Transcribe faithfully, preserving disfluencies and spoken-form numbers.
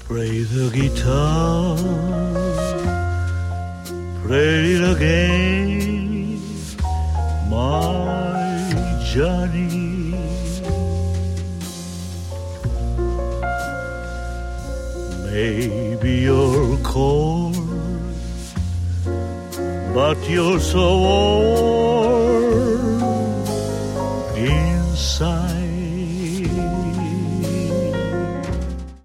Play the guitar, play it again, my Johnny. Maybe you're cold, but you're so old.